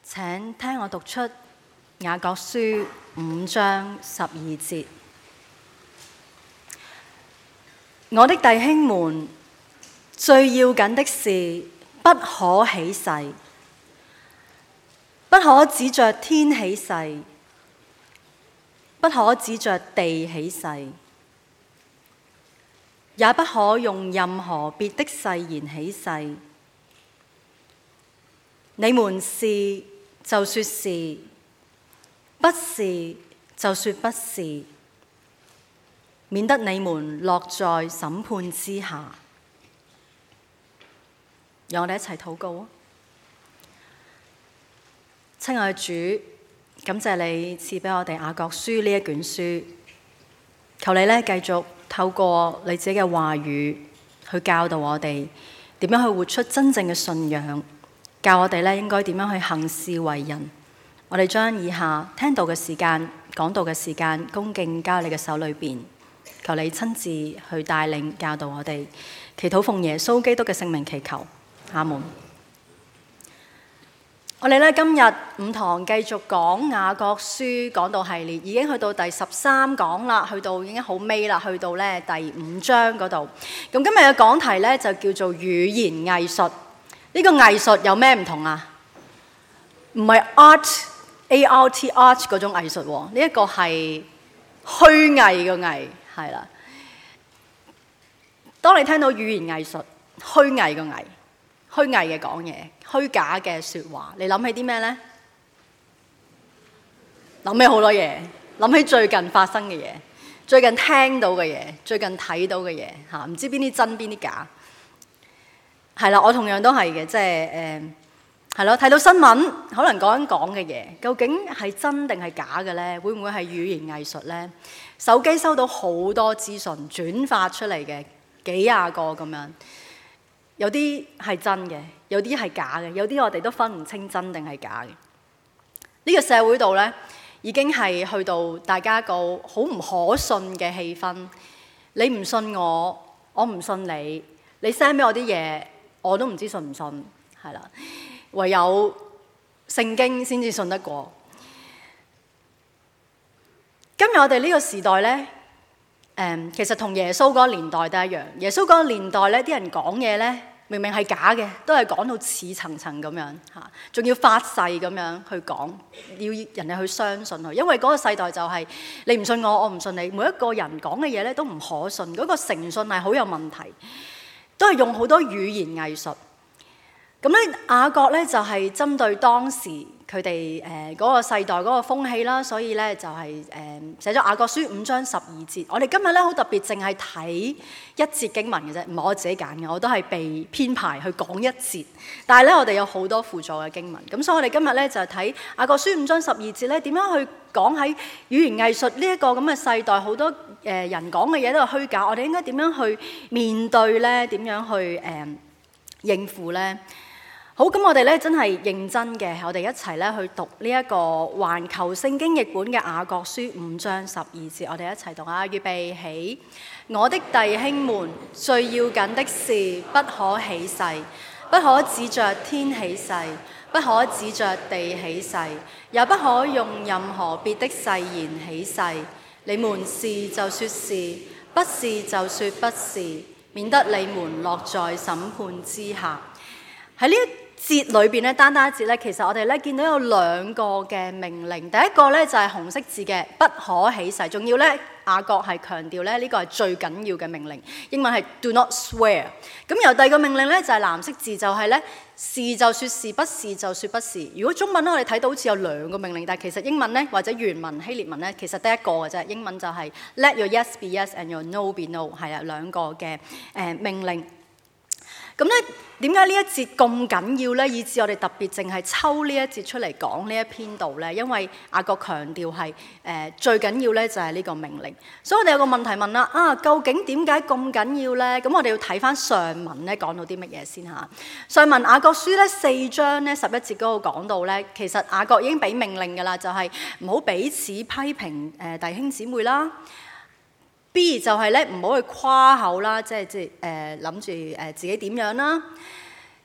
請聽我讀出雅各書5章12節。我的弟兄們，最要緊的是不可起誓，不可指着天起誓，不可指着地起誓，也不可用任何別的誓言起誓。你們是就說是，不是就說不是，免得你們落在審判之下。讓我哋一齊禱告啊！親愛的主，感謝你賜俾我哋雅各書呢一卷書，求你繼續透過你自己嘅話語去教導我哋點樣去活出真正嘅信仰，教我哋應該點樣去行事為人。我哋將以下聽道嘅時間、講道嘅時間恭敬交喺你嘅手裏邊，求你親自去帶領教導我哋。祈禱奉耶穌基督嘅聖名祈求，阿門。我哋今日5堂繼續講雅各書講道系列，已經去到第13講啦，去到已經好尾啦，去到第5章嗰度。咁今日嘅講題就叫做語言藝術。呢個藝術有咩唔同啊？唔係 art 嗰種藝術喎，呢一個係虛偽嘅偽，係啦。當你聽到語言藝術，虛偽嘅偽，虛偽嘅講嘢，虛假嘅説話，你諗起啲咩呢？諗起好多嘢，諗起最近發生嘅嘢，最近聽到嘅嘢，最近睇到嘅嘢嚇，唔知邊啲真邊啲假。係啦，我同樣都係嘅，即係係咯，睇到新聞，可能講嘅嘢，究竟係真定係假嘅呢？會唔會係語言藝術呢？手機收到好多資訊轉發出嚟嘅，幾廿個咁樣，有啲係真嘅，有啲係假嘅，有啲我哋都分唔清真定係假嘅。呢個社會度呢，已經係去到大家個好唔可信嘅氣氛。你唔信我，我唔信你，你 send 俾我啲嘢，我都唔知信唔信，係啦。唯有聖經先至信得過。今日我哋呢個時代呢，其實同耶穌嗰個年代都一樣。耶穌嗰個年代呢，啲人講嘢呢，明明係假嘅，都係講到似層層咁樣嚇，仲要發誓咁樣去講，要人哋去相信佢。因為嗰個世代就係你唔信我，我唔信你。每一個人講嘅嘢呢，都唔可信，嗰個誠信係好有問題，都係用好多語言藝術。咁咧，雅各咧就係針對當時佢哋嗰個世代嗰個風氣啦，所以咧就係寫咗雅各書5章12節。我哋今日咧好特別，淨係睇一節經文嘅啫，唔係我自己揀嘅，我都係被編排去講一節。但係咧，我哋有好多輔助嘅經文，咁所以我哋今日咧就睇雅各書5章12節咧，點樣去講喺語言藝術呢一個咁嘅世代，好多人講嘅嘢都係虛假，我哋應該點樣去面對咧？點樣去應付咧？好，咁我哋咧真係認真嘅，我哋一齊咧去讀呢一個環球聖經譯本嘅雅各書5章12節，我哋一齊讀啊！預備起，我的弟兄們，最要緊的是不可起誓，不可指着天起誓，不可指着地起誓，也不可用任何別的誓言起誓。你們是就說是，不是就說不是，免得你們落在審判之下。喺呢一節裏邊咧，單單一節咧，其實我哋咧見到有2個嘅命令。第一個咧就係紅色字嘅不可起誓，仲要咧雅各係強調咧呢個係最緊要嘅命令。英文係 do not swear。咁由第二個命令咧就係藍色字，就係咧是就說是，不是就說不是。如果中文咧我哋睇到好似有2個命令，但係其實英文咧或者原文希臘文咧其實得一個嘅啫。英文就係 let your yes be yes and your no be no， 係啊，2個嘅命令。咁咧，點解呢一節咁緊要咧？以致我哋特別淨係抽呢一節出嚟講呢一篇道咧？因為雅各強調係最緊要咧就係呢個命令。所以我哋有個問題問啦，究竟點解咁緊要咧？咁我哋要睇翻上文咧講到啲乜嘢先嚇。上文雅各書咧4章咧11節嗰度講到咧，其實雅各已經俾命令㗎啦，就係唔好彼此批評弟兄姊妹啦。B 就係咧唔好去誇口啦，即係諗住自己點樣啦。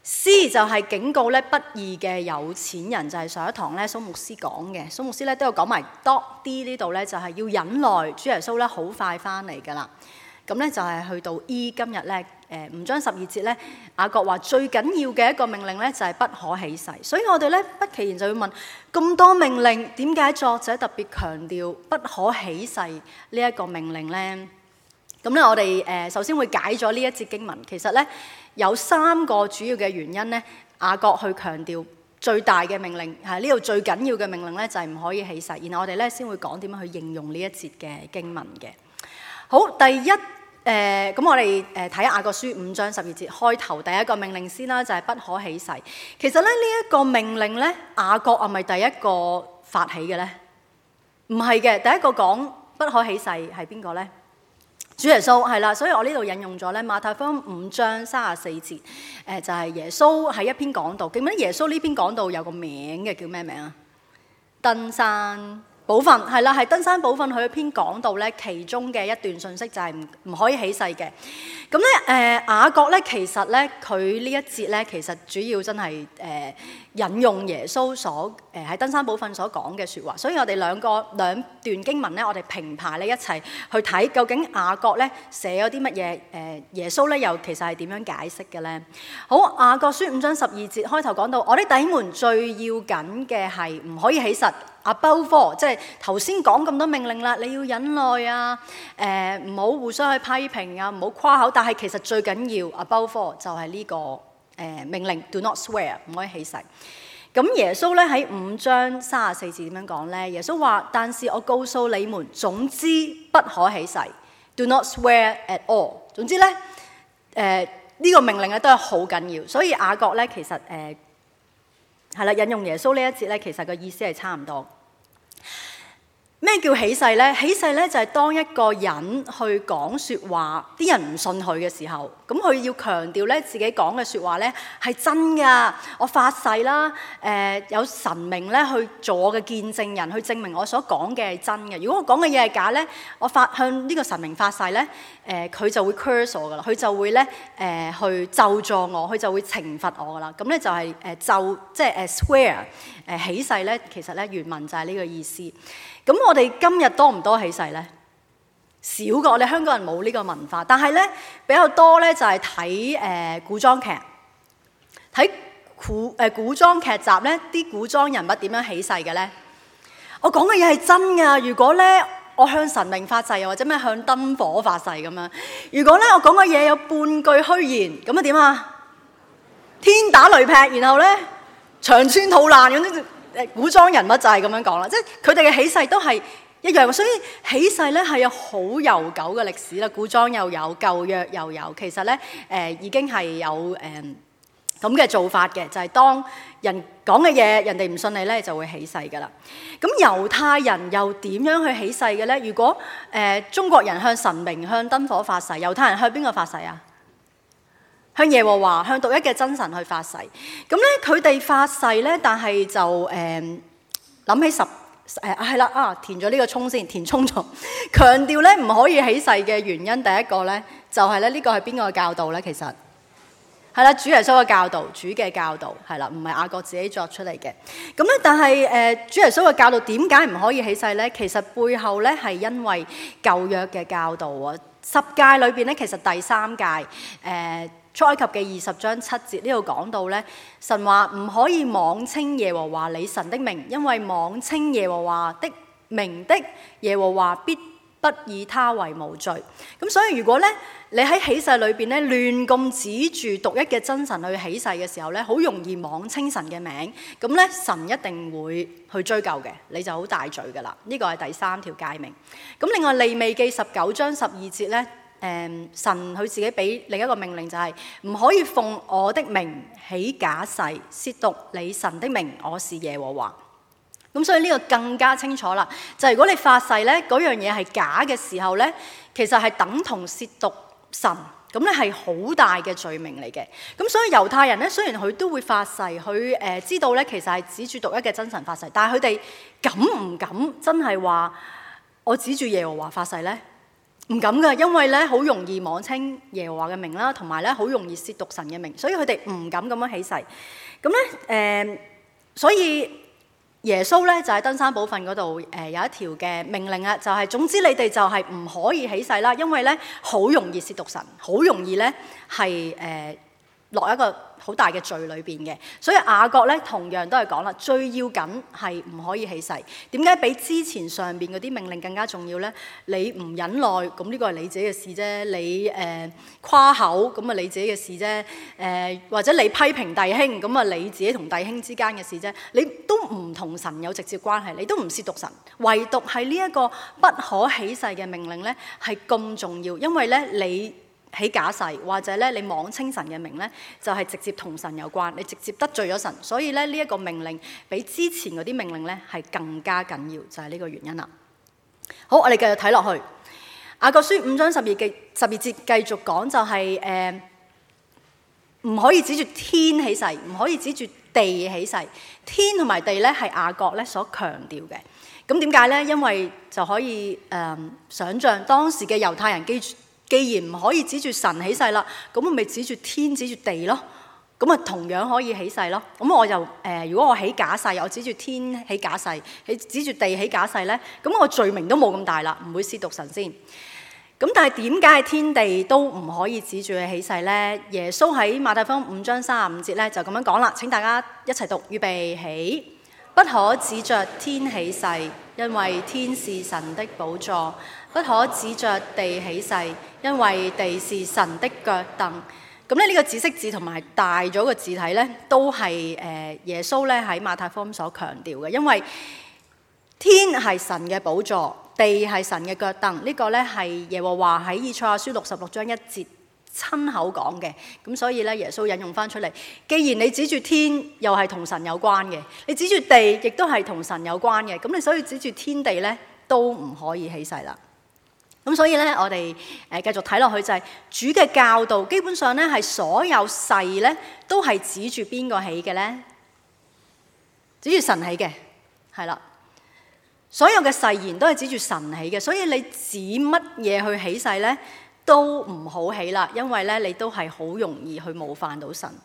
C 就係警告咧不義嘅有錢人，就係上一堂咧蘇牧師講嘅。蘇牧師咧都有講埋 D 呢度咧，就係要忍耐，主耶穌咧好快翻嚟噶啦。咁咧就係去到 E 今日咧5章12節咧，雅各話最緊要嘅一個命令咧就係不可起誓。所以我哋咧不其然就要問，咁多命令點解作者特別強調不可起誓呢一個命令咧？咁咧我哋首先會解咗呢一節經文。其實咧有3個主要嘅原因咧，雅各去強調最大嘅命令係呢度最緊要嘅命令咧就係唔可以起誓。然後我哋咧先會講點樣去應用呢一節嘅經文嘅。好，第一咁我哋睇雅各書5章12節開頭第一個命令先啦，就係不可起誓。其實咧呢一個命令咧，雅各係咪第一個發起嘅咧？唔係嘅，第一個講不可起誓係邊個咧？主耶穌係啦，所以我呢度引用咗咧馬太福音5章34節，就係耶穌喺一篇講道。記唔記得耶穌呢篇講道有個名嘅，叫咩名啊？登山寶訓係啦，係登山寶訓佢一篇講道咧，其中嘅一段信息就係唔可以起誓嘅。咁咧雅各咧其實咧佢呢一節咧其實主要真係引用耶穌所喺登山寶訓所講嘅説話。所以我哋兩段經文咧，我哋平排咧一齊去睇究竟雅各咧寫咗啲乜嘢，耶穌咧又其實係點樣解釋嘅咧？好，雅各書5章12節開頭講到，我啲弟兄們最要緊嘅係唔可以起誓。Above all，即係頭先講咁多命令啦，你要忍耐啊，唔好互相去批評啊，唔好誇口。但係其實最緊要 above all 就係呢個命令 ，do not swear， 唔可以起誓。咁耶穌咧喺5章34節點樣講咧？耶穌話：但是我告訴你們，總之不可起誓 ，do not swear at all。總之咧，呢個命令咧都係好緊要。所以雅各咧其實係啦，引用耶穌呢一節咧，其實個意思係差唔多。咩叫起誓咧？起誓咧就係當一個人去講説話，啲人唔信佢嘅時候，咁佢要強調咧自己講嘅説話咧係真㗎。我發誓啦，有神明咧去做我嘅見證人，去證明我所講嘅係真嘅。如果我講嘅嘢係假咧，我向呢個神明發誓咧，佢就會 curse 我㗎啦，佢就會咧去咒詛我，佢就會懲罰我㗎啦。咁咧就係即係swear，起誓咧，其實咧原文就係呢個意思。咁我哋今日多唔多起誓咧？少過，我哋香港人冇呢個文化，但係咧比較多咧就係睇古裝劇，睇古裝劇集咧，啲古裝人物點樣起誓嘅咧？我講嘅嘢係真㗎，如果咧我向神明發誓，又或者咩向燈火發誓咁樣，如果咧我講嘅嘢有半句虛言，咁啊點啊？天打雷劈，然後咧腸穿肚爛咁樣。古裝人物就係咁樣講啦，即係佢哋嘅起誓都係一樣，所以起誓咧係有好悠久嘅歷史啦。古裝又有，舊約又有，其實咧已經係有咁嘅做法嘅，就係當人講嘅嘢人哋唔信你咧，就會起誓噶啦。咁猶太人又點樣去起誓嘅咧？如果中國人向神明、向燈火發誓，猶太人向邊個發誓啊？向耶和華，向獨一嘅真神去發誓。咁咧佢哋發誓咧，但係就諗起係啦填咗呢個充先，填充咗，強調咧唔可以起誓嘅原因，第一個咧就係咧呢個係邊個嘅教導咧？其實係啦，主耶穌嘅教導，主嘅教導係啦，唔係雅各自己作出嚟嘅。咁咧，但係主耶穌嘅教導點解唔可以起誓咧？其實背後咧係因為舊約嘅教導啊。十誡裏邊咧，其實第3誡出埃及嘅20章7節呢度講到咧，神話唔可以妄稱耶和華你神的名，因為妄稱耶和華的名的，耶和華必不以他為無罪。咁所以如果咧你喺起誓裏邊咧亂咁指住獨一嘅真神去起誓嘅時候咧，好容易妄稱神嘅名，咁咧神一定會去追究嘅，你就好大罪噶啦。呢個係第3條誡命。咁另外利未記19章12節咧。神佢自己俾另一個命令就係唔可以奉我的名起假誓，褻瀆你神的名，我是耶和華。咁所以呢個更加清楚啦，就係如果你發誓咧嗰樣嘢係假嘅時候咧，其實係等同褻瀆神，咁咧係好大嘅罪名嚟嘅。咁所以猶太人咧雖然佢都會發誓，佢知道咧其實係指住獨一嘅真神發誓，但係佢哋敢唔敢真係話我指住耶和華發誓咧？ 唔敢噶，因為咧好容易妄稱耶和華嘅名啦，同埋咧好容易褻瀆神嘅名，所以佢哋唔敢咁樣起誓。咁咧所以耶穌咧就喺登山寶訓嗰度有一條嘅命令啊，就係總之你哋就係唔可以起誓啦，因為咧好容易褻瀆神，好容易咧係落一個好大嘅罪裏邊嘅。所以雅各咧同樣都係講啦，最要緊係唔可以起誓。點解比之前上邊嗰啲命令更加重要咧？你唔忍耐，咁呢個係你自己嘅事啫。你誇口，咁啊你自己嘅事啫。或者你批評弟兄，咁啊你自己同弟兄之間嘅事啫。你都唔同神有直接關係，你都唔褻瀆神。唯獨係呢一個不可起誓嘅命令咧，係咁重要，因為咧你起假誓或者咧你妄稱神嘅名咧，就係直接同神有關，你直接得罪咗神，所以咧呢一個命令比之前嗰啲命令咧係更加緊要，就係呢個原因啦。好，我哋繼續睇落去，雅各書5章12節繼續講，就係唔可以指住天起誓，唔可以指住地起誓。天同埋地咧係雅各咧所強調嘅。咁點解咧？因為就可以想像當時嘅猶太人既然唔可以指住神起誓啦，咁我咪指住天指住地咯，咁啊同樣可以起誓咯。咁我就如果我起假誓，我指住天起假誓，指住地起假誓咧，咁我罪名都冇咁大啦，唔會褻瀆神先。咁但係點解係天地都唔可以指住佢起誓咧？耶穌喺馬太福音5章35節咧就咁樣講啦。請大家一齊讀，預備起，不可指着天起誓，因為天是神的寶座。不可指着地起誓，因為地是神的腳凳。咁咧呢個紫色字同埋大咗個字體咧，都係耶穌咧喺馬太福音所強調嘅。因為天係神嘅寶座，地係神嘅腳凳。呢個咧係耶和華喺以賽亞書66章1節親口講嘅。咁所以咧耶穌引用翻出嚟。既然你指住天，又係同神有關嘅；你指住地，亦都係同神有關嘅。咁你所以指住天地咧，都唔可以起誓啦。咁所以咧，我哋繼續睇落去就係主嘅教導，基本上咧係所有誓咧都係指住邊個起嘅咧？指住神起嘅，係啦。所有嘅誓言都係指住神起嘅，所以你指乜嘢去起誓咧，都唔好起啦，因為咧你都係好容易去冒犯到神。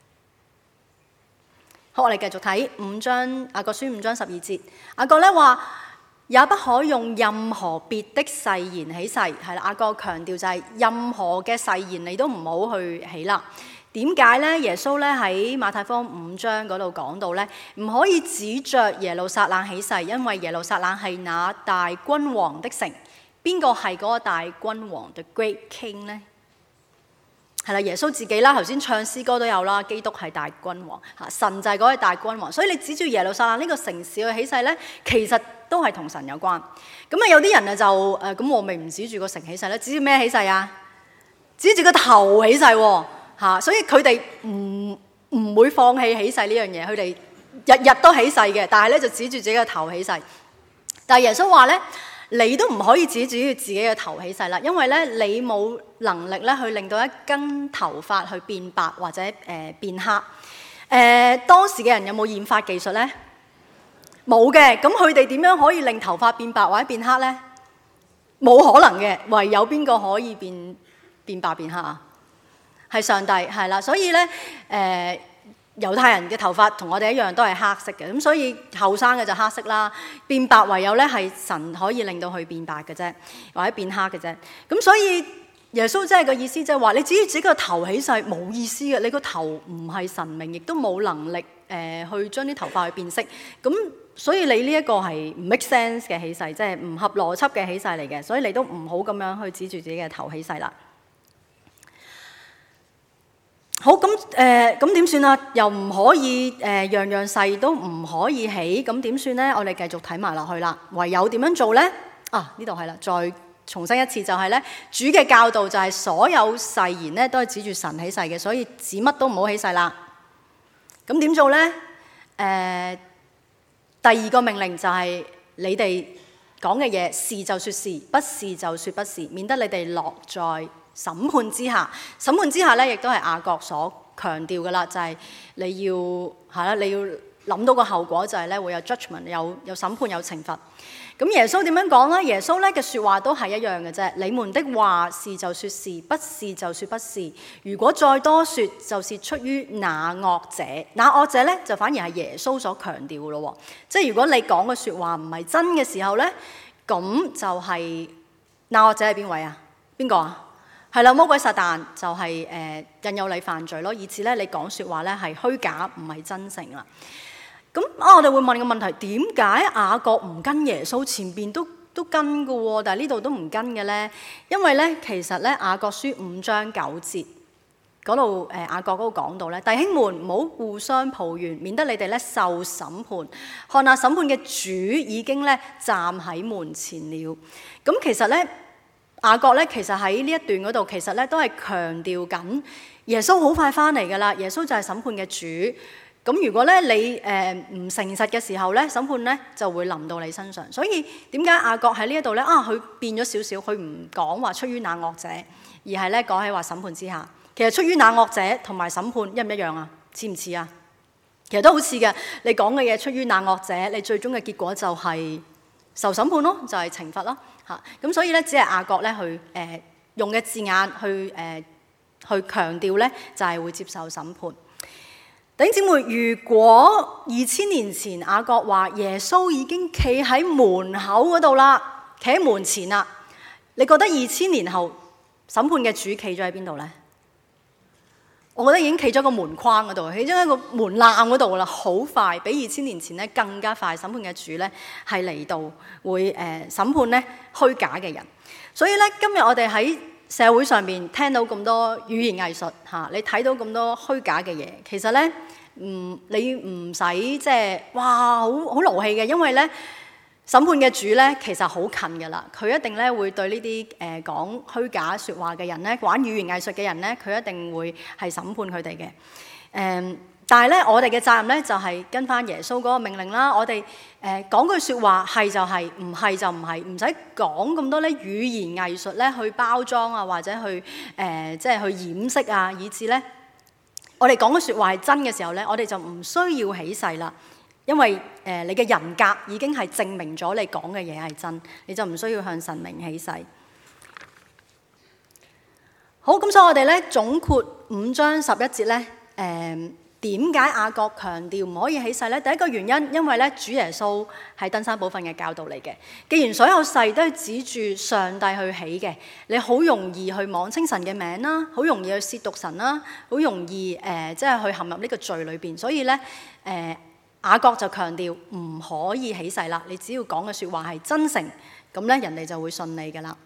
好，我哋繼續睇雅各書5章12節，雅各咧話，也不可用任何別的誓言起誓，係啦。雅各強調就係任何嘅誓言你都唔好去起啦。點解咧？耶穌咧喺馬太福音5章嗰度講到咧，唔可以指着耶路撒冷起誓，因為耶路撒冷係那大君王的城。邊個係嗰個大君王 The Great King 咧？係啦，耶穌自己啦，頭先唱詩歌都有啦。基督係大君王，神就係嗰個大君王，所以你指住耶路撒冷呢個城市去起誓咧，其實都係同神有關。咁啊，有啲人啊就咁我咪唔指住個城起誓咧，指住咩起誓啊？指住個頭起誓喎，所以佢哋唔會放棄起誓呢樣嘢，佢哋日日都起誓嘅，但係咧就指住自己個頭起誓。但係耶穌話咧，你都唔可以指住自己嘅頭起誓啦，因為咧你冇能力咧去令到一根頭髮去變白或者變黑。當時嘅人有冇染髮技術咧？冇嘅。咁佢哋點樣可以令頭髮變白或者變黑咧？冇可能嘅。唯有邊個可以變白變黑啊？係上帝，係啦。所以咧猶太人嘅頭髮同我哋一樣都係黑色嘅，咁所以後生嘅就黑色啦，變白唯有咧係神可以令到佢變白嘅啫，或者變黑嘅啫。咁所以耶穌真係個意思即係話，你指住自己個頭起誓冇意思嘅，你個頭唔係神明，亦都冇能力去將啲頭髮去變色。咁所以你呢一個係唔 make sense 嘅起誓，即係唔合邏輯嘅起誓嚟嘅，所以你都唔好咁樣去指住自己嘅頭起誓啦。好，咁點算啊？又唔可以樣樣誓都唔可以起，咁點算咧？我哋繼續睇埋落去啦。唯有點樣做咧？呢度係啦，再重申一次就係咧，主嘅教導就係所有誓言咧都係指住神起誓嘅，所以指乜都唔好起誓啦。咁點做咧？第二個命令就係你哋講嘅嘢，是就說是，不是就說不是，免得你哋落在審判之下。審判之下咧，亦都係雅各所強調噶啦，就係你要諗到個後果就係咧會有 judgment， 有審判，有懲罰。咁耶穌點樣講咧？耶穌咧嘅説話都係一樣嘅啫。你們的話是就説是，不是就説不是。如果再多説，就是出於那惡者。那惡者咧就反而係耶穌所強調嘅咯。即係如果你講嘅説話唔係真嘅時候咧，咁就係那惡者係邊位啊？邊個啊？係啦，魔鬼撒旦就係引誘你犯罪咯，以致咧你講説話咧係虛假，唔係真誠啦。咁我哋會問個問題：點解雅各唔跟耶穌前邊都跟嘅喎，但係呢度都唔跟嘅咧？因為咧其實咧雅各書5章9節嗰度雅各嗰度講到咧，弟兄們唔好互相抱怨，免得你哋咧受審判。看下審判嘅主已經咧站喺門前了。咁其實咧雅各咧其實喺呢一段嗰度其實咧都係強調緊耶穌好快翻嚟㗎啦，耶穌就係審判嘅主。咁如果咧你唔誠實嘅時候咧，審判咧就會臨到你身上。所以點解雅各喺呢一度咧佢變咗少少，佢唔講話出於那惡者，而係咧講起話審判之下。其實出於那惡者同埋審判一唔一樣啊？似唔似啊？其實都好似嘅。你講嘅嘢出於那惡者，你最終嘅結果就係受審判咯，就係懲罰咯嚇。咁所以咧，只係雅各咧去用嘅字眼去強調咧，就係會接受審判。弟兄姊妹，如果2000年前雅各話耶穌已經企喺門口嗰度啦，企喺門前啦，你覺得2000年後審判嘅主企咗喺邊度咧？我覺得已經企咗個門框嗰度，企咗喺個門檻嗰度啦，好快，比2000年前咧更加快。審判嘅主咧係嚟到會審判咧虛假嘅人。所以咧今日我哋喺社會上面聽到咁多語言藝術嚇，你睇到咁多虛假嘅嘢，其實咧你唔使即係哇好勞氣嘅，因為咧審判嘅主咧其實好近㗎啦，佢一定咧會對呢啲講虛假説話嘅人咧，玩語言藝術嘅人咧，佢一定會係審判佢哋嘅。但係咧我哋嘅責任咧就係跟翻耶穌嗰個命令啦。我哋講句説話係就係，唔係就唔係，唔使講咁多咧語言藝術咧去包裝啊，或者去即係去掩飾啊，以致咧我哋講嘅説話係真嘅時候咧，我哋就唔需要起誓啦。因為你嘅人格已經係證明咗你講嘅嘢係真，你就唔需要向神明起誓。好，咁所以我哋咧總括5章11節咧，點解雅各強調唔可以起誓咧？第一個原因，因為咧主耶穌係登山寶訓嘅教導嚟嘅。既然所有誓都係指住上帝去起嘅，你好容易去妄稱神嘅名啦，好容易去褻瀆神啦，好容易即係去陷入呢個罪裏邊。所以咧雅各就強調唔可以起誓啦，你只要講嘅説話係真誠，咁咧人哋就會信你㗎啦。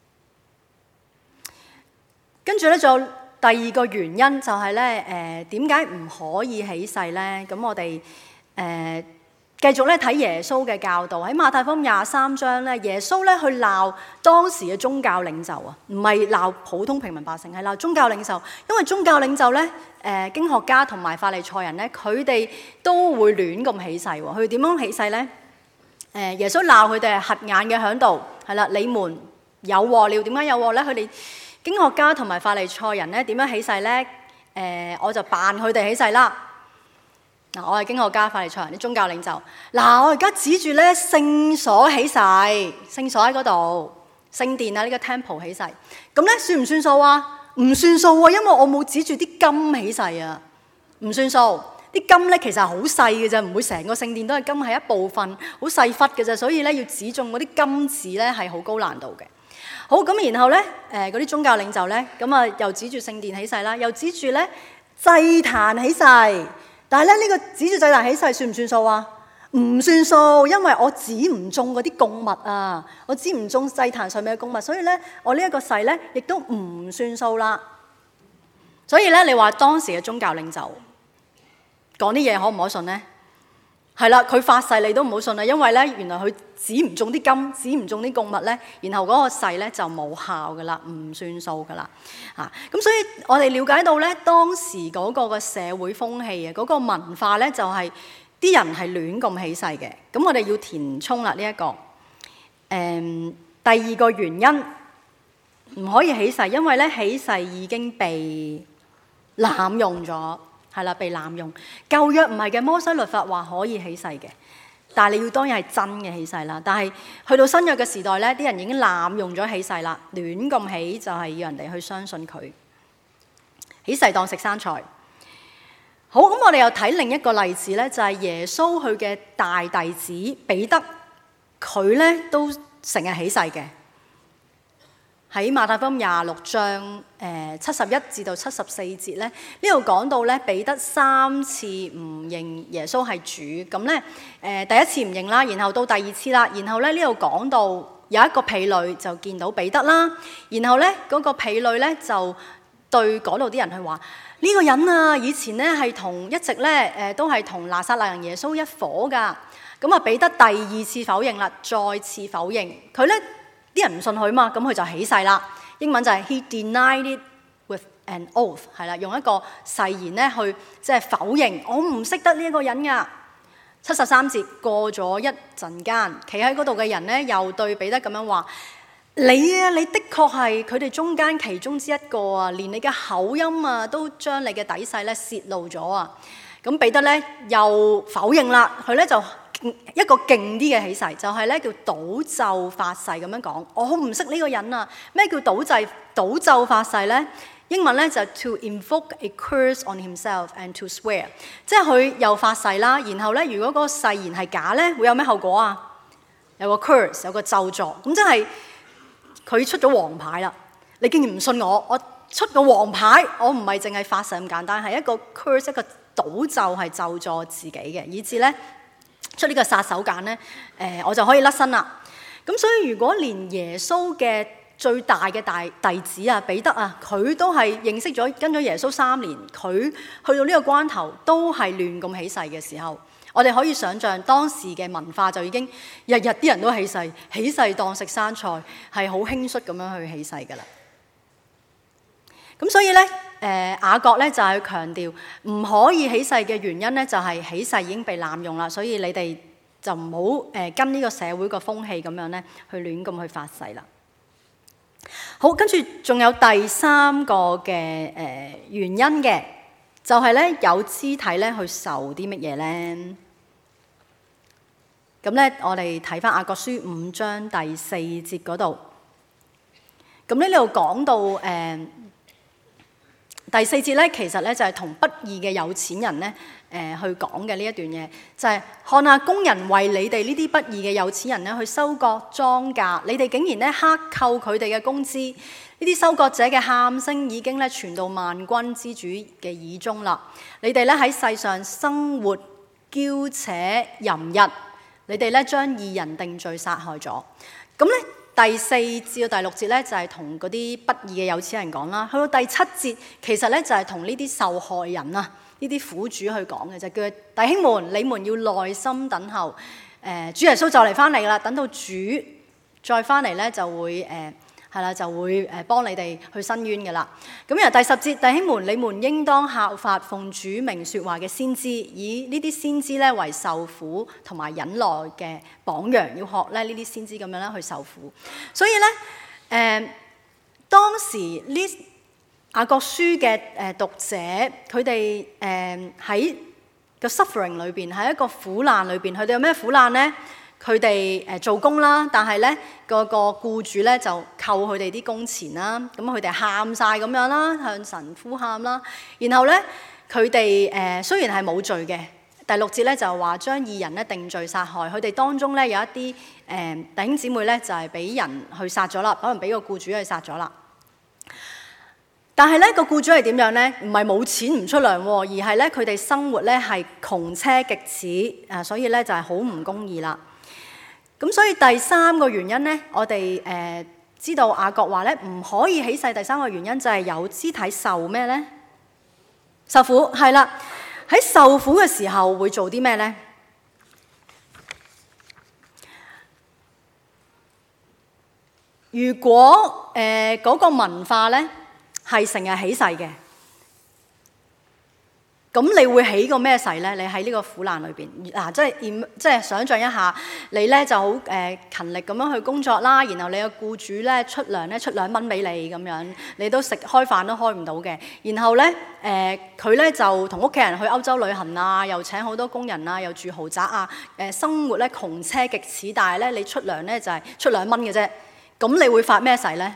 跟住咧仲有第二個原因就係咧點解唔可以起誓咧？咁我哋繼續咧睇耶穌嘅教導，喺馬太福音23章咧，耶穌咧去鬧當時嘅宗教領袖啊，唔係鬧普通平民百姓，係鬧宗教領袖。因為宗教領袖咧經學家同埋法利賽人咧，佢哋都會亂咁起誓喎。佢哋點樣起誓咧？耶穌鬧佢哋係瞎眼嘅響度，係啦，你們有禍了。點解有禍咧？佢哋經學家同埋法利賽人咧點樣起誓咧？我就扮佢哋起誓啦。嗱，我係經學家、法利賽人啲宗教領袖。嗱，我而家指住咧聖所起誓，聖所喺嗰度，聖殿啊呢個 temple 起誓。咁咧算唔算數啊？唔算數喎，因為我冇指住啲金起誓啊，唔算數。啲金咧其實係好細嘅啫，唔會成個聖殿都係金，係一部分好細忽嘅啫。所以咧要指中嗰啲金字咧係好高難度嘅。好，咁然後咧嗰啲宗教領袖咧咁啊又指住聖殿起誓啦，又指住咧祭壇起誓。但係咧呢個指住祭壇起誓算唔算數啊？唔算數，因為我指唔中嗰啲供物啊，我指唔中祭壇上面嘅供物，所以咧我呢一個誓咧亦都唔算數啦。所以咧你話當時嘅宗教領袖講啲嘢可唔可信咧？係啦，佢發誓你都唔好信啦，因為咧原來佢指唔中啲金，指唔中啲供物咧，然後嗰個誓咧就冇效噶啦，唔算數噶啦。咁所以我哋了解到咧當時嗰個嘅社會風氣啊，嗰個文化咧就係啲人係亂咁起誓嘅。咁我哋要填充啦呢一個。第二個原因唔可以起誓，因為咧起誓已經被濫用咗。 係啦，被濫用。舊約唔係嘅，摩西律法話可以起誓嘅，但係你要當然係真嘅起誓啦。但係去到新約嘅時代咧，啲人已經濫用咗起誓啦，亂咁起就係要人哋去相信佢。起誓當食生菜。好，咁我哋又睇另一個例子咧，就係耶穌佢嘅大弟子彼得，佢咧都成日起誓嘅。喺馬太福音26章71至到74節咧，呢度講到咧彼得3次唔認耶穌係主，咁咧第一次唔認啦，然後到第二次啦，然後咧呢度講到有一個婢女就見到彼得啦，然後咧嗰個婢女咧就對嗰度啲人去話呢個人啊，以前咧係一直咧都係同拿撒勒人耶穌一伙噶，咁啊彼得第二次否認啦，再次否認，佢咧。啲人唔信佢嘛，咁佢就起誓啦。英文就係 He denied it with an oath， 係啦，用一個誓言咧去即係否認，我唔識得呢一個人噶。73節過咗一陣間，企喺嗰度嘅人咧又對彼得咁樣話：你的確係佢哋中間其中之一個啊，連你嘅口音啊都將你嘅底細咧泄露咗啊。咁彼得咧又否認啦，佢咧就。一個勁啲嘅起誓，就係咧叫賭咒發誓咁樣講。我唔識呢個人啊！咩叫賭咒發誓咧？英文咧就 to invoke a curse on himself and to swear， 即係佢又發誓啦。然後咧，如果嗰個誓言係假咧，會有咩後果啊？有個 curse， 有個咒詛。咁即係佢出咗黃牌啦。你竟然唔信我，我出個黃牌，我唔係淨係發誓咁簡單，係一個 curse， 一個賭咒係咒詛自己嘅，以至咧。出呢個殺手鐧咧，我就可以甩身啦。咁所以如果連耶穌嘅最大嘅弟子啊彼得啊，佢都係認識咗跟咗耶穌3年，佢去到呢個關頭都係亂咁起誓嘅時候，我哋可以想象當時嘅文化就已經日日啲人都起誓，起誓當食生菜，係好輕率咁樣去起誓噶啦。咁所以咧，雅各咧就係強調唔可以起誓嘅原因咧，就係起誓已經被濫用啦，所以你哋就唔好跟呢個社會個風氣咁樣咧，去亂咁去發誓啦。好，跟住仲有第3個嘅原因嘅，就係咧有肢體咧去受啲乜嘢咧？咁咧，我哋睇翻雅各書5章第4節嗰度，咁呢度講到第4節咧，其實咧就係同不義嘅有錢人咧，去講嘅呢一段嘢，就係看下工人為你哋呢啲不義嘅有錢人咧去收割莊稼，你哋竟然咧克扣佢哋嘅工資，呢啲收割者嘅喊聲已經咧傳到萬軍之主嘅耳中啦。你哋咧喺世上生活嬌且淫逸，你哋咧將義人定罪殺害咗。咁咧。第4至到第6節咧就係同嗰啲不義嘅有錢人講啦，去到第7節其實咧就係同呢啲受害人啊，呢啲苦主去講嘅，就叫弟兄們，你們要耐心等候，主耶穌就嚟翻嚟啦，等到主再翻嚟咧就會就會幫你哋去申冤嘅啦。咁由第10節，弟兄們，你們應當效法奉主名說話嘅先知，以呢啲先知咧為受苦同埋忍耐嘅榜樣，要學咧呢啲先知咁樣咧去受苦。所以咧，當時呢雅各書嘅讀者，佢哋喺個 suffering 裏邊，喺一個苦難裏邊，佢哋有咩苦難咧？佢哋做工啦，但係咧個僱主咧就扣佢哋啲工錢啦，咁佢哋喊晒咁樣啦，向神呼喊啦。然後咧佢哋雖然係冇罪嘅，第6節咧就話將義人咧定罪殺害，佢哋當中咧有一啲弟兄姊妹咧就係俾人去殺咗啦，可能俾個僱主去殺咗啦。但係咧個僱主係點樣咧？唔係冇錢唔出糧，而係咧佢哋生活咧係窮奢極侈，所以咧就係好唔公義啦。咁所以第3個原因咧，我哋知道雅各話咧唔可以起誓。第3個原因就係有肢體受咩咧？受苦，係啦。喺受苦嘅時候會做啲咩咧？如果嗰個文化咧係成日起誓嘅， 咁你會起個咩誓咧？你喺呢個苦難裏邊，即係想像一下，你咧就好勤力咁樣去工作啦，然後你嘅僱主咧出2蚊俾你咁樣，你都開飯都開唔到嘅。然後咧佢咧就同屋企人去歐洲旅行啊，又請好多工人啊，又住豪宅啊，生活咧窮奢極侈，但係咧你出糧咧就係出2蚊嘅啫。咁你會發咩誓咧？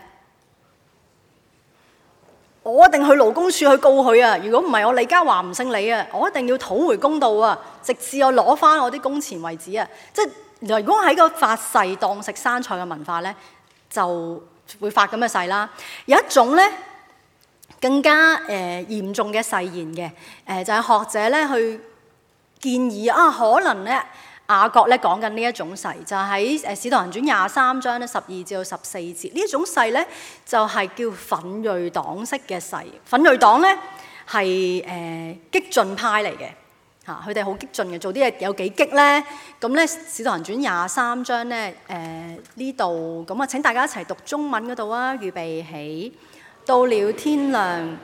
我一定去勞工處去告佢啊！如果唔係，我李家華唔姓李啊！我一定要討回公道啊！直至我攞翻我啲工錢為止啊！即係如果喺個發誓當食生菜嘅文化咧，就會發咁嘅誓啦。有一種咧更加嚴重嘅誓言嘅，就係學者咧去建議可能咧雅各咧講緊呢一種誓，就喺《使徒行傳》23章咧12至到14節。呢一種誓咧就係叫奮銳黨式嘅誓。奮銳黨咧係激進派嚟嘅嚇，佢哋好激進嘅，做啲嘢有幾激咧？咁咧《使徒行傳》23章咧呢度咁啊，請大家一齊讀中文嗰度啊，預備起，到了天亮。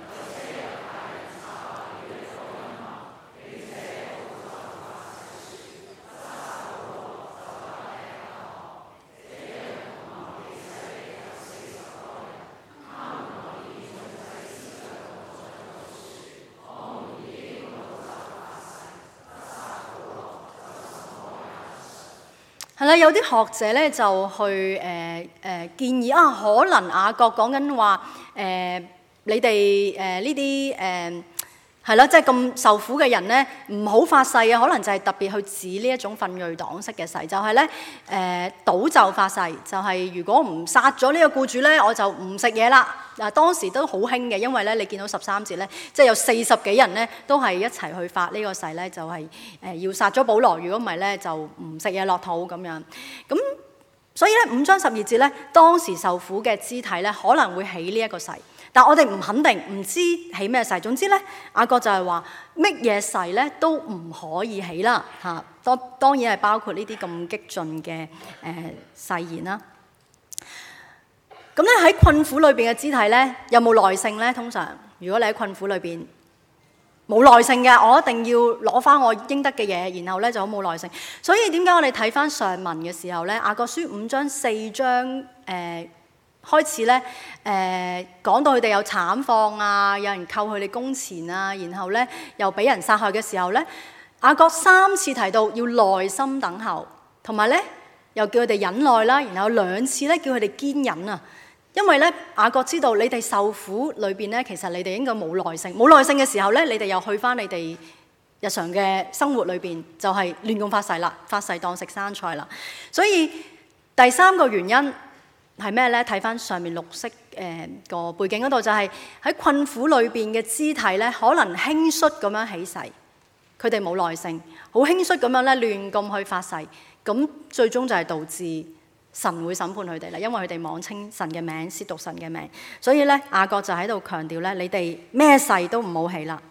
係啦，有啲學者咧就去建議可能雅各講緊話你哋呢啲係啦，即係咁受苦嘅人咧，唔好發誓啊！可能就係特別去指呢一種奮銳黨式嘅誓，就係咧賭咒發誓，就係如果唔殺咗呢個僱主咧，我就唔食嘢啦。嗱，當時都好興嘅，因為咧你見到13節咧，即係有40幾人咧都係一齊去發呢個誓咧，就係要殺咗保羅，如果唔係咧就唔食嘢落肚咁樣。咁所以咧5章12節咧，當時受苦嘅肢體咧可能會起呢一個誓。但我哋唔肯定，唔知起咩誓。總之咧，雅各就係話乜嘢誓咧都唔可以起啦嚇。當然係包括呢啲咁激進嘅誓言啦。咁咧喺困苦裏邊嘅肢體咧，有冇耐性咧？通常如果你喺困苦裏邊冇耐性嘅，我一定要攞翻我應得嘅嘢，然後咧就好冇耐性。所以點解我哋睇翻上文嘅時候咧，雅各書5章4章開始咧，講到佢哋有慘況啊，有人扣佢哋工錢啊，然後咧又俾人殺害嘅時候咧，雅各3次提到要耐心等候，同埋咧又叫佢哋忍耐啦，然後2次咧叫佢哋堅忍啊。因為咧雅各知道你哋受苦裏邊咧，其實你哋應該冇耐性，冇耐性嘅時候咧，你哋又去翻你哋日常嘅生活裏邊，就係亂咁發誓啦，發誓當食生菜啦。所以第3個原因係咩咧？睇翻上面綠色個背景嗰度，就係喺困苦裏邊嘅肢體咧，可能輕率咁樣起誓，佢哋冇耐性，好輕率咁樣咧亂咁去發誓，咁最終就係導致神會審判佢哋啦，因為佢哋妄稱神嘅名，褻瀆神嘅名。所以咧雅各就喺度強調咧，你哋咩誓都唔好起啦。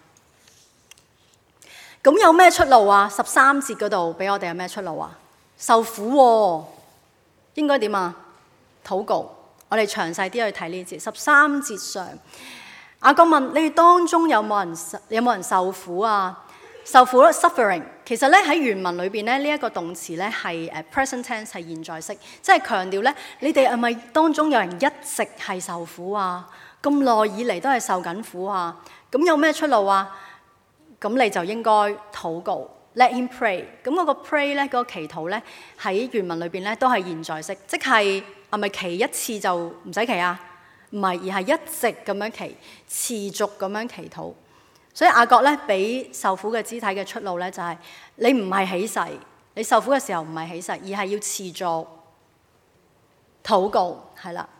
咁有咩出路啊？13節嗰度俾我哋有咩出路啊？受苦喎，應該點啊？禱告，我哋詳細啲去睇呢節。13節上，雅各問你哋當中有冇人受苦啊？受苦 suffering， 其實咧喺原文裏邊咧呢一個動詞咧係present tense， 係現在式，即係強調咧你哋係咪當中有人一直係受苦啊？咁耐以嚟都係受緊苦啊？咁有咩出路啊？咁你就應該禱告。Let him pray。咁嗰個 pray 咧，嗰個祈禱咧喺原文裏邊咧都係現在式，即係係咪祈一次就唔使祈啊？唔係，而係一直咁樣祈，持續咁樣祈禱。所以雅各咧俾受苦嘅肢體嘅出路咧就係你唔係起誓，你受苦嘅時候唔係起誓，而係要持續禱告，係啦。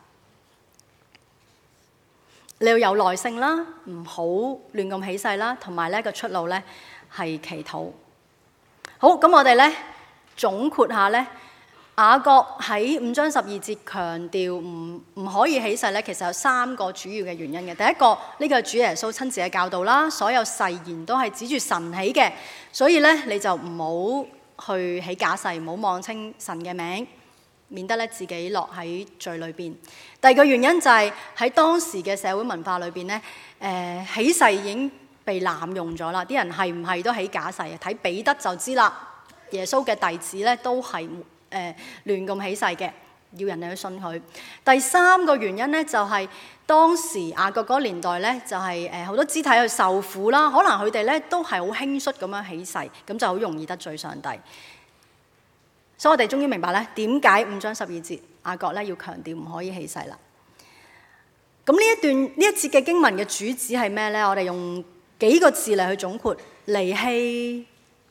你要有耐性啦，唔好亂咁起誓啦，同埋咧個出路咧係祈禱。好，咁我哋咧總括下咧，雅各喺5章12節強調唔可以起誓咧，其實有3個主要嘅原因嘅。第一個，呢個係主耶穌親自嘅教導啦，所有誓言都係指住神起嘅，所以咧你就唔好去起假誓，唔好妄稱神嘅名，免得咧自己落喺罪裏邊。第二個原因就係喺當時嘅社會文化裏邊咧，起誓已經被濫用咗啦，啲人係唔係都起假誓啊？睇彼得就知啦，耶穌嘅弟子咧都係亂咁起誓嘅，要人哋去信佢。第三個原因咧就係當時雅各嗰個年代咧就係好多肢體去受苦啦，可能佢哋咧都係好輕率咁樣起誓，咁就好容易得罪上帝。所以我哋終於明白咧點解5章12節雅各咧要強調唔可以起誓啦。咁呢一節嘅經文嘅主旨係咩咧？我哋用幾個字嚟去總括：離棄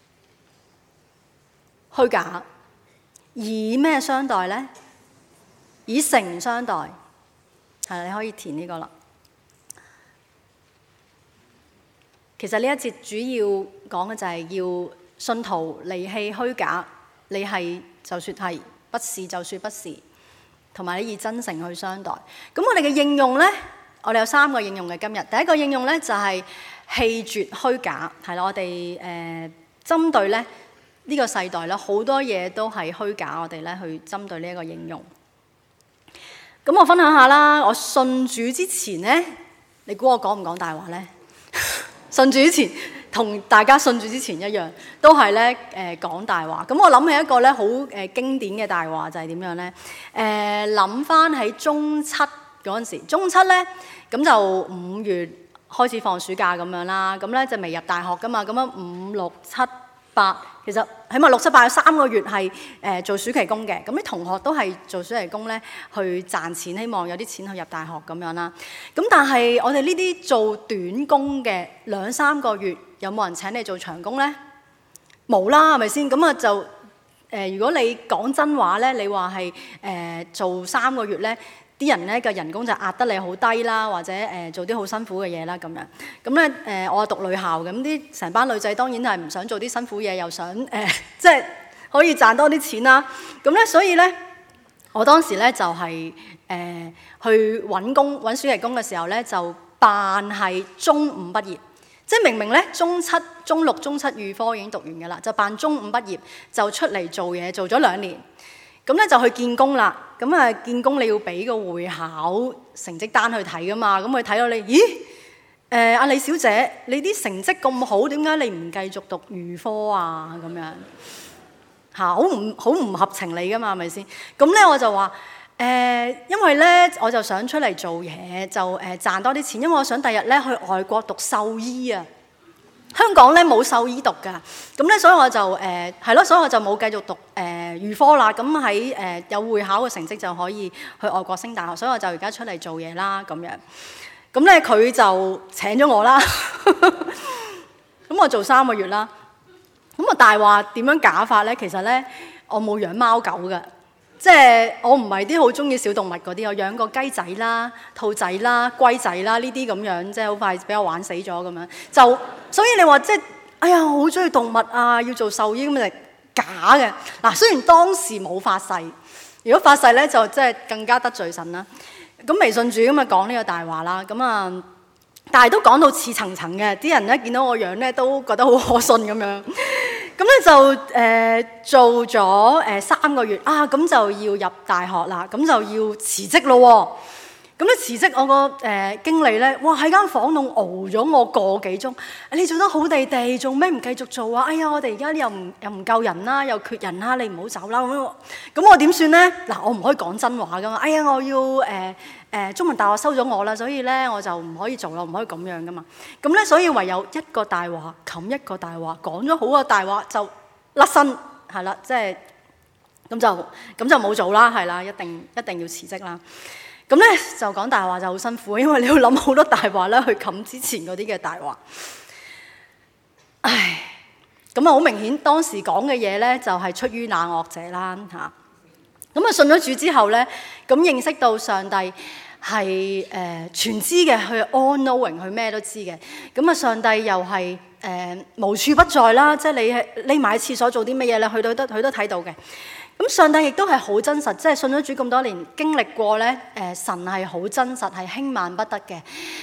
虛假，以咩相待咧？以誠相待。係，你可以填呢個啦。其實呢一節主要講嘅就係要信徒離棄虛假，你係就說係，不是就說不是，同埋你以真誠去相待。咁我哋嘅應用咧，我哋有3個應用嘅今日。第一個應用咧就係棄絕虛假，係啦，我哋針對咧呢個世代咧好多嘢都係虛假，我哋咧去針對呢一個應用。咁我分享下啦，我信主之前咧，你估我講唔講大話咧？信主之前同大家信主之前一樣，都係咧講大話。咁我諗起一個咧好經典嘅大話就係點樣咧？諗翻喺中七嗰陣時，中七咧咁就5月開始放暑假咁樣啦，咁咧就未入大學噶嘛，咁樣5、6、7、8，其實起碼6、7、8有3個月係做暑期工嘅，咁啲同學都係做暑期工咧去賺錢，希望有啲錢去入大學咁樣啦。咁但係我哋呢啲做短工嘅2、3個月，有冇人請你做長工咧？冇啦，係咪先？咁啊就如果你講真話咧，你話係做3個月咧，啲人咧嘅人工就壓得你好低啦，或者做啲好辛苦嘅嘢啦咁樣。咁咧我係讀女校嘅，咁啲成班女仔當然係唔想做啲辛苦嘢，又想即係可以賺多啲錢啦。咁咧所以咧，我當時咧就係去揾暑期工嘅時候咧，就扮係中五畢業，即係明明咧中7、中6、中7預科已經讀完㗎啦，就扮中五畢業就出嚟做嘢，做咗2年。咁咧就去見工啦，咁啊見工你要俾個會考成績單去睇噶嘛，咁佢睇到你，咦？阿李小姐，你啲成績咁好，點解你唔繼續讀預科啊？咁樣嚇，好唔合情理噶嘛，係咪先？咁咧我就話因為咧我就想出嚟做嘢，就賺多啲錢，因為我想第日咧去外國讀獸醫啊。香港咧冇獸醫讀㗎，咁咧所以我就所以我就冇繼續讀預科啦。咁喺有會考嘅成績就可以去外國升大學，所以我就而家出嚟做嘢啦咁樣。咁咧佢就請咗我啦，咁我做3個月啦。咁我大話點樣假法咧？其實咧我冇養貓狗㗎。即係我唔係啲好中意小動物嗰啲，我養過雞仔啦、兔仔啦、龜仔啦呢啲咁樣，即係好快俾我玩死咗咁樣。就所以你話即係，哎呀，我好中意動物啊，要做獸醫咁就假嘅。嗱，雖然當時冇發誓，如果發誓咧就即係更加得罪神啦。咁未信主咁啊講呢個大話啦，咁啊，但係都講到似層層嘅，啲人咧見到我樣咧都覺得好可信咁樣。咁咧就做咗3個月啊，咁就要入大學啦，咁就要辭職咯。咁咧辭職，我個經理咧，哇喺間房度熬咗我個幾鐘。你做得好地地，做咩唔繼續做啊？哎呀，我哋而家又唔夠人啦，又缺人啦，你唔好走啦。咁我點算咧？嗱，我唔可以講真話噶嘛。哎呀，我要中文大學收咗我啦，所以咧我就唔可以做啦，唔可以咁樣噶嘛。咁咧，所以唯有一個大話冚一個大話，講咗好個大話就甩身，係啦，即係咁就冇做啦，係啦，一定要辭職啦。咁咧就講大話就好辛苦，因為你要諗好多大話咧去冚之前嗰啲嘅大話。唉，咁啊好明顯當時講嘅嘢咧就係出於那惡者啦嚇。咁啊信咗主之後咧，咁認識到上帝係全知嘅，佢 all knowing，佢咩都知嘅。咁啊上帝又係無處不在啦，即係你匿埋喺廁所做啲乜嘢咧，佢都睇到嘅。咁上帝亦都係好真實，即係信咗主咁多年，經歷過咧，神係好真實，係輕慢不得嘅。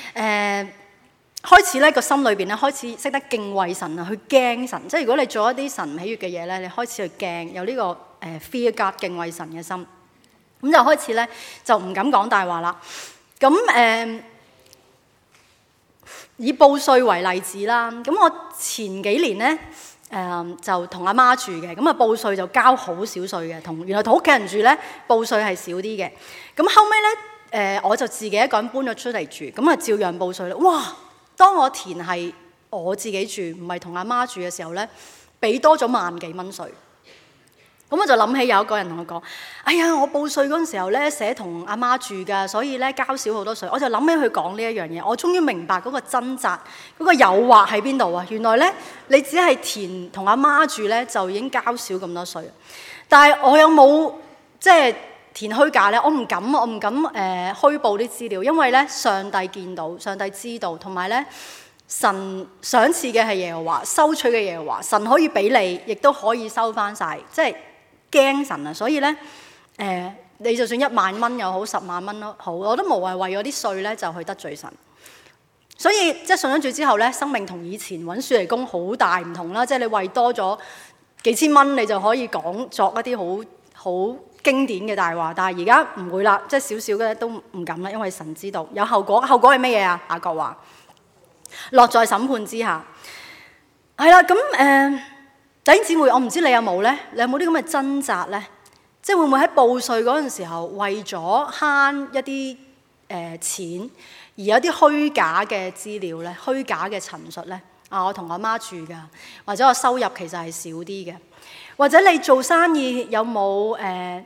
開始咧個心裏邊咧開始識得敬畏神啊，去驚神。即係如果你做一啲神唔喜悅嘅嘢咧，你開始去驚，有呢個fear God 敬畏神嘅心。咁就開始咧就唔敢講大話啦。咁以報稅為例子啦，咁我前幾年咧就同阿媽住嘅，咁啊報稅就交好少稅嘅，原來同屋企人住咧報稅係少啲嘅。咁後尾咧我就自己一個人搬咗出嚟住，咁啊照樣報稅啦。哇！當我填係我自己住，唔係同阿媽住嘅時候咧，俾多咗萬幾蚊稅。咁我就諗起有一個人同我講：哎呀，我報稅嗰陣時候咧寫同阿媽住㗎，所以咧交少好多稅。我就諗起佢講呢一樣嘢，我終於明白嗰個掙扎、嗰個誘惑喺邊度啊！原來咧你只係填同阿媽住咧就已經交少咁多稅。但係我有冇即係填虛假咧？我唔敢虛報啲資料，因為咧上帝見到、上帝知道，同埋咧神賞賜嘅係耶和華，收取嘅耶和華，神可以俾你，亦都可以收翻晒，即係。驚神啊！所以咧，你就算1萬蚊又好，10萬蚊都好，我都無謂為咗啲稅咧就去得罪神。所以即係信咗主之後咧，生命同以前揾暑期工好大唔同啦。即係你為多咗幾千蚊，你就可以作一啲好經典嘅大話。但係而家唔會啦，即係少少嘅都唔敢啦，因為神知道有後果。後果係乜嘢啊？雅各話落在審判之下。係啦，咁弟兄姊妹，我唔知你有冇咧？你有冇啲咁嘅掙扎咧？即係會唔會喺報稅嗰陣時候，為咗慳一啲錢，而有啲虛假嘅資料咧、虛假嘅陳述咧？我同我媽住㗎，或者我收入其實係少啲嘅，或者你做生意有冇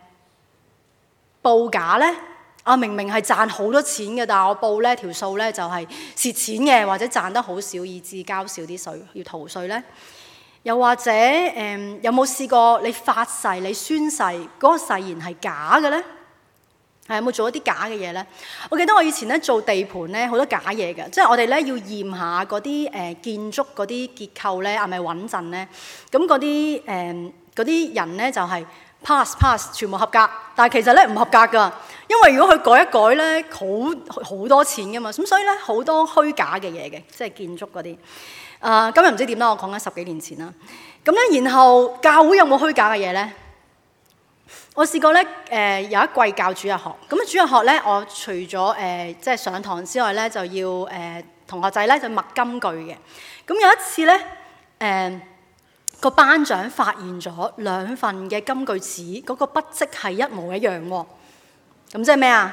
報假咧？明明係賺好多錢嘅，但係我報呢條數咧就係蝕錢嘅，或者賺得好少，以致交少啲稅，要逃稅咧？又或者有冇試過你發誓、你宣誓嗰個誓言係假嘅咧？有冇做一啲假嘅嘢咧？我記得我以前咧做地盤咧好多假嘢嘅，即係我哋咧要驗下嗰啲建築嗰啲結構咧係咪穩陣咧？咁嗰啲人咧就係 pass 全部合格，但係其實咧唔合格㗎，因為如果佢改一改咧好多錢㗎嘛，咁所以咧好多虛假嘅嘢嘅，即係建築嗰啲。今日唔知點啦，我講緊10幾年前啦。咁咧，然後教會有冇虛假嘅嘢咧？我試過咧，有一季教主日學。咁主日學咧，我除咗即係上堂之外咧，就要同學仔咧就默金句嘅。咁有一次咧，個班長發現咗2份嘅金句紙嗰個筆跡係一模一樣喎。咁即係咩啊？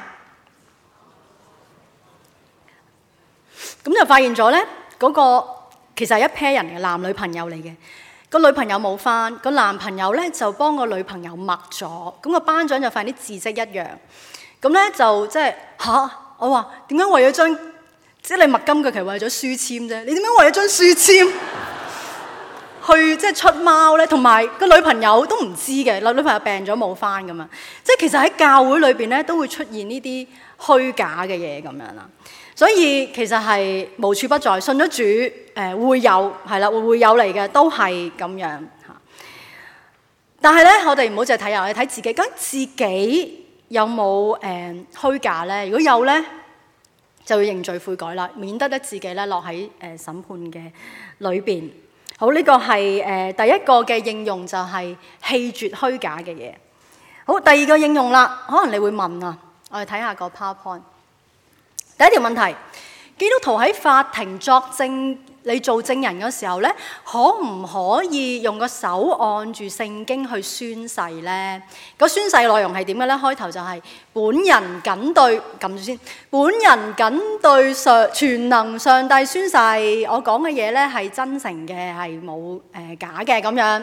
咁就發現咗咧嗰個。其實係一 pair 人嘅，男女朋友嚟嘅。個女朋友冇返，個男朋友咧就幫個女朋友默咗。咁個班長就發現啲字跡一樣。咁咧就即係我話點解為咗張即係你默金句，其實為咗書籤啫？你點解為咗張書籤去即係出貓咧？同埋個女朋友都唔知嘅，女朋友病咗冇返㗎嘛。即係其實喺教會裏邊咧都會出現呢啲虛假嘅嘢咁樣啦。所以其實係無處不在，信咗主會有係啦，會有嚟嘅，都係咁樣嚇。但係咧，我哋唔好淨係睇人，我哋睇自己，咁自己有冇虛假咧？如果有咧，就要認罪悔改啦，免得咧自己咧落喺審判嘅裏邊。好，呢個係第一個嘅應用，就係棄絕虛假嘅嘢。好，第二個應用啦，可能你會問啊，我哋睇下個 PowerPoint。第一條問題，基督徒喺法庭作證，你做證人嘅時候咧，可唔可以用個手按住聖經去宣誓咧？個宣誓內容係點嘅咧？開頭就係本人謹對，撳住先。本人謹對全能上帝宣誓，我講嘅嘢咧係真誠嘅，係冇假嘅咁樣。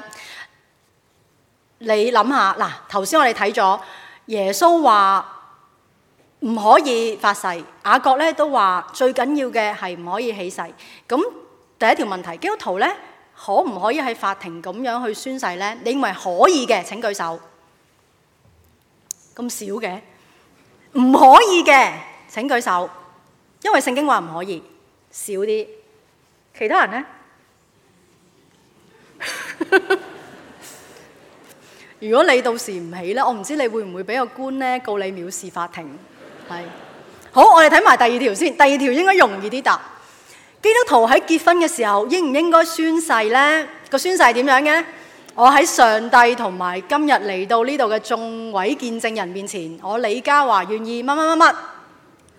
你諗下，嗱，頭先我哋睇咗耶穌話唔可以發誓，雅各咧都話最緊要嘅係唔可以起誓。咁第一條問題，基督徒咧可唔可以喺法庭咁樣去宣誓咧？你認為可以嘅請舉手。咁少嘅，唔可以嘅請舉手，因為聖經話唔可以。少啲，其他人咧？如果你到時唔起咧，我唔知你會唔會俾個官咧告你藐視法庭。係，好，我哋睇埋第二條先。第二條應該容易啲答。基督徒喺結婚嘅時候應唔應該宣誓呢？個宣誓係點樣嘅？我喺上帝同埋今日嚟到呢度嘅眾位見證人面前，我李嘉華願意乜乜乜乜，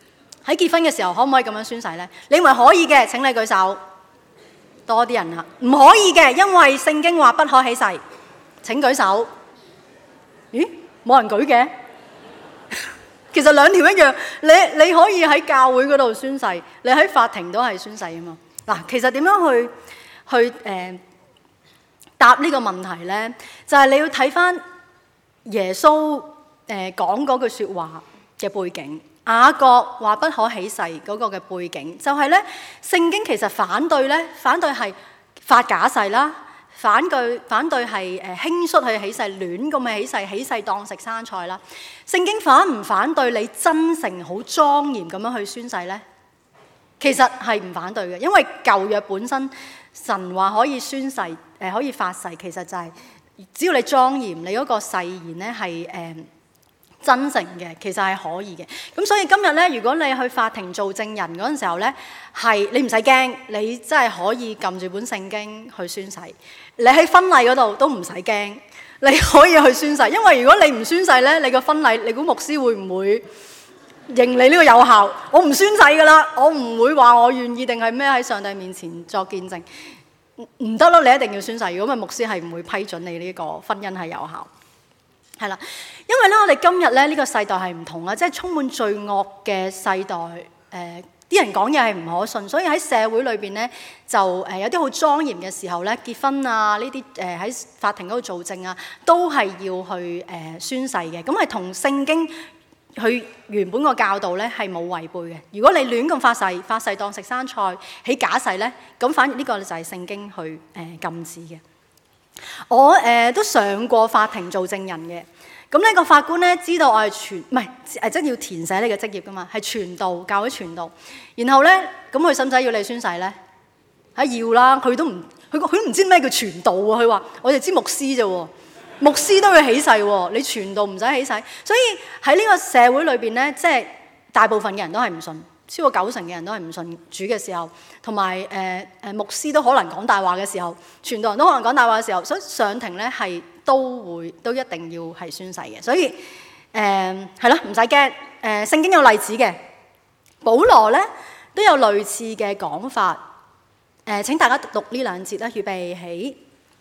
喺結婚嘅時候可唔可以咁樣宣誓呢？你認為可以嘅，請你舉手。多啲人啦，唔可以嘅，因為聖經話不可起誓。請舉手。咦？冇人舉嘅？其實兩條一樣，你可以喺教會嗰度宣誓，你喺法庭都係宣誓啊嘛。嗱，其實點樣去答呢個問題呢？就係你要睇翻耶穌講嗰句説話嘅背景。雅各話不可起誓嗰個嘅背景，就係咧聖經其實反對係發假誓啦，反對係輕率去起誓，亂咁去起誓當食生菜啦。聖經反唔反對你真誠好莊嚴咁樣去宣誓呢？其實係唔反對嘅，因為舊約本身神話可以宣誓可以發誓，其實就係只要你莊嚴，你嗰個誓言咧係真誠嘅，其實係可以嘅。咁所以今日咧，如果你去法庭做證人嗰陣時候咧，係你唔使驚，你真係可以撳住本聖經去宣誓。你喺婚禮嗰度都唔使驚，你可以去宣誓。因為如果你唔宣誓咧，你個婚禮，你估牧師會唔會認你呢個有效？我唔宣誓噶啦，我唔會話我願意定係咩喺上帝面前作見證，唔得咯，你一定要宣誓。如果唔係，牧師係唔會批准你呢個婚姻係有效。係啦，因為咧，我哋今日咧呢個世代係唔同啦，即係充滿罪惡嘅世代。啲人講嘢係唔可信，所以喺社會裏邊咧就有啲好莊嚴嘅時候咧，結婚啊呢啲喺法庭嗰度做證啊，都係要去宣誓嘅。咁係同聖經佢原本個教導咧係冇違背嘅。如果你亂咁發誓當食生菜，起假誓咧，咁反而呢個就係聖經去禁止嘅。我都上過法庭做證人嘅，咁呢個法官咧知道我係即係要填寫呢個職業噶嘛，係傳道，教會傳道。然後咧，咁佢使唔使要你宣誓咧？要啦，佢都唔知咩叫傳道啊。佢話我哋知牧師啫喎，牧師都要起誓喎，你傳道唔使起誓。所以喺呢個社會裏邊咧，即係大部分嘅人都係唔信。超過90%嘅人都係唔信主嘅時候，同埋牧師都可能講大話嘅時候，傳道人都可能講大話嘅時候，所以上庭咧係都一定要係宣誓嘅。所以係咯，唔使驚。聖經有例子嘅，保羅咧都有類似嘅講法。請大家讀呢兩節啦，預備起。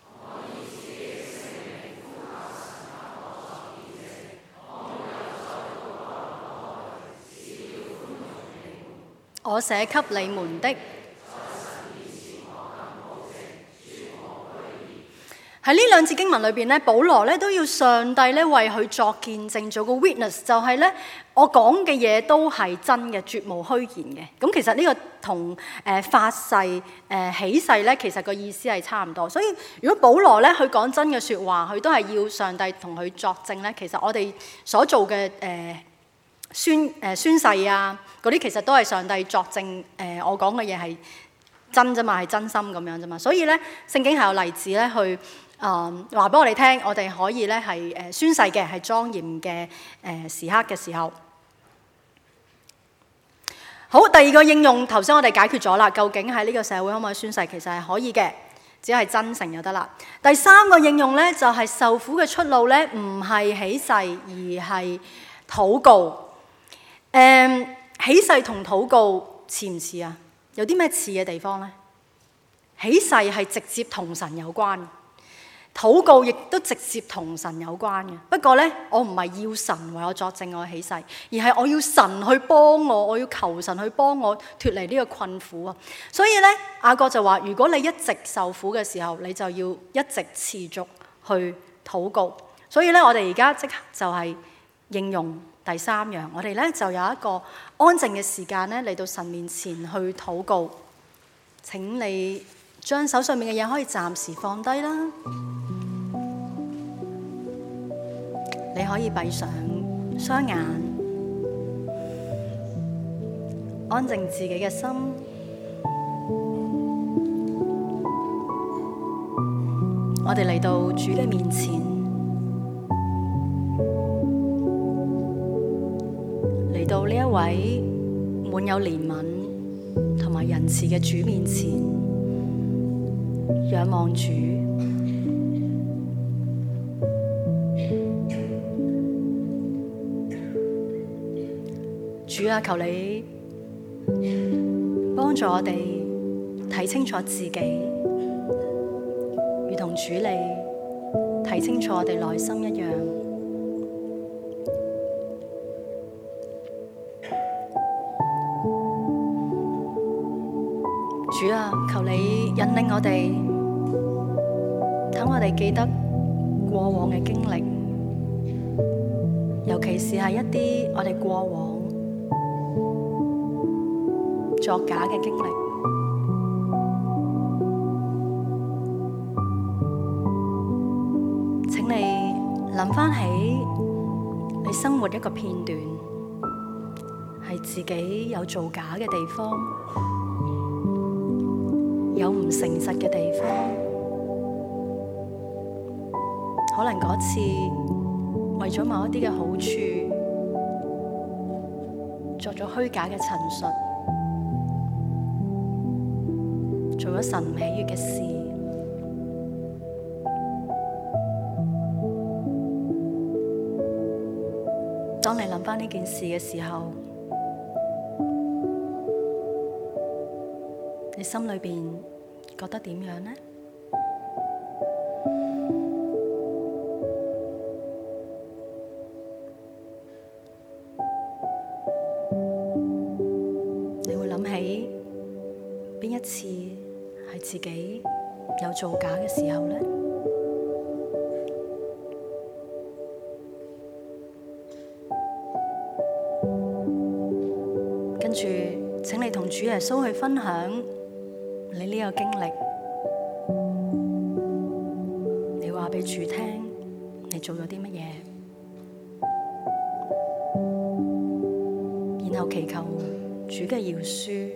我寫給你們的，喺呢兩節經文裏邊咧，保羅咧都要上帝咧為佢作見證，做個 witness，就係咧我講嘅嘢都係真嘅，絕無虛言嘅。咁其實呢個同發誓起誓咧，其實個意思係差唔多。所以如果保羅咧佢講真嘅説話，佢都係要上帝同佢作證咧。其實我哋所做嘅宣誓啊，嗰啲其實都係上帝作證，我講嘅嘢係真啫嘛，係真心咁樣啫嘛。所以咧，聖經係有例子咧，去話俾我哋聽，我哋可以咧係宣誓嘅，係莊嚴嘅時刻嘅時候。好，第二個應用，頭先我哋解決咗啦，究竟喺呢個社會可唔可以宣誓？其實係可以嘅，只係真誠就得啦。第三個應用咧，就係受苦嘅出路咧，唔係起誓，而係禱告。起誓同禱告似唔似啊？有啲咩似嘅地方呢？起誓係直接同神有關，禱告亦都直接同神有關嘅。不過呢，我唔係要神為我作證我起誓，而係我要神去幫我，我要求神去幫我脫離呢個困苦啊。所以呢，雅各就話：如果你一直受苦嘅時候，你就要一直持續去禱告。所以呢，我哋而家即刻就係應用第三樣，我哋咧就有一個安靜嘅時間咧嚟到神面前去禱告。請你將手上面嘅嘢可以暫時放低啦，你可以閉上雙眼，安靜自己嘅心。我哋嚟到主嘅面前，嚟到呢一位滿有憐憫同埋仁慈嘅主面前，仰望主。主啊，求你幫助我哋睇清楚自己，如同主你睇清楚我哋內心一樣。主啊，求你引領我哋，等我哋記得過往嘅經歷，尤其是係一啲我哋過往作假嘅經歷。請你諗返起你生活一個片段，係自己有造假嘅地方，有唔誠實嘅地方，可能嗰次為咗某一啲嘅好處，作咗虛假嘅陳述，做咗神唔喜悅嘅事。當你諗返呢件事嘅時候，你心裏邊覺得點樣呢？你會諗起邊一次係自己有造假嘅時候呢？跟住，請你同主耶穌去分享你呢個經歷，你話俾主聽，你做咗啲乜嘢，然後祈求主嘅饒恕，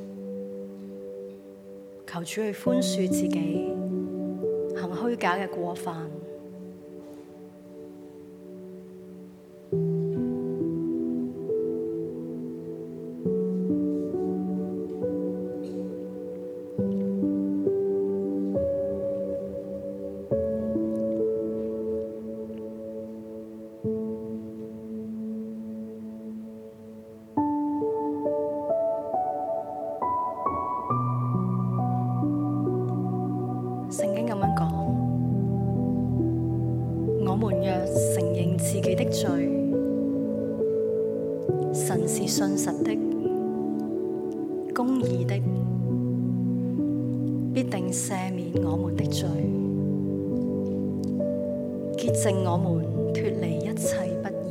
求主去寬恕自己行虛假嘅過犯。聖經咁樣講，我們若承認自己的罪，神是信實的、公義的，必定赦免我們的罪，潔淨我們脫離一切不義。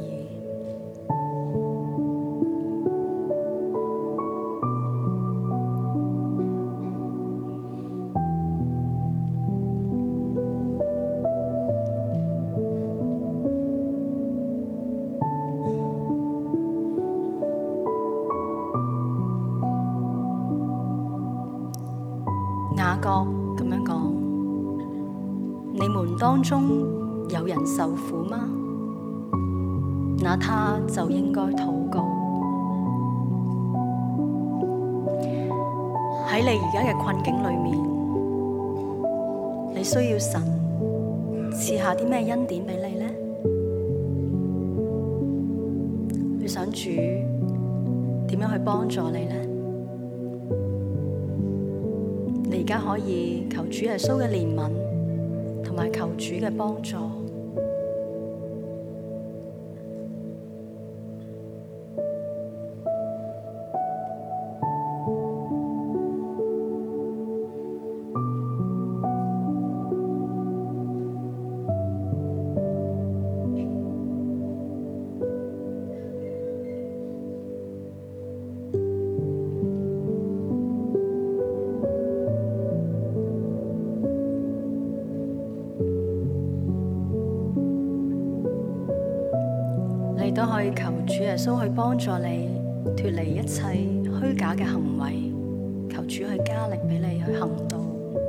雅各咁樣講，你們當中有人受苦嗎？那他就應該禱告。喺你而家嘅困境裏面，你需要神賜下啲咩恩典俾你呢？你想主點樣去幫助你呢？你而家可以求主耶穌嘅憐憫，同埋求主嘅幫助。你都可以求主耶穌去幫助你脫離一切虛假嘅行為，求主去加力俾你去行道。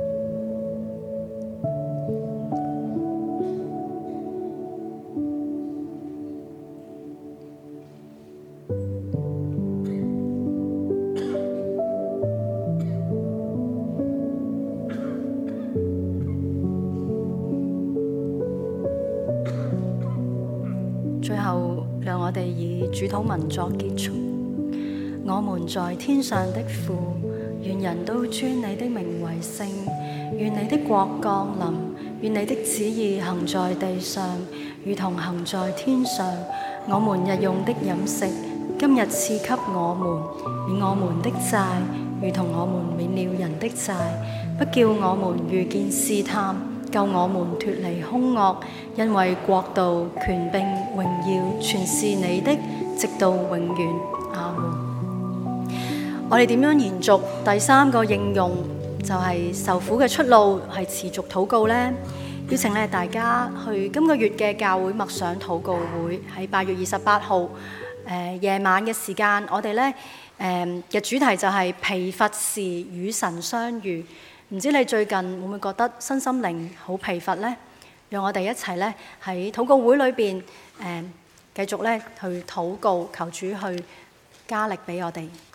最後，讓我哋以主禱文作結束。我們在天上的父， 願人都尊你的名為聖。願你的國降臨，願你的旨意行在地上，如同行在天上。我們日用的飲食，今日賜給我們，免我們的債，如同我們免了人的債。不叫我們遇見試探，救我們脫離兇惡。因為國度、權柄、榮耀，全是你的，直到永遠。阿門。我哋點樣延續第三個應用，就係受苦嘅出路係持續禱告呢？邀請咧大家去今個月嘅教會默想禱告會，喺8月28號夜晚嘅時間，我哋咧嘅主題就係疲乏時與神相遇。唔知你最近會唔會覺得身心靈好疲乏呢？讓我哋一齊咧喺禱告會裏邊繼續咧去禱告，求主去加力俾我哋。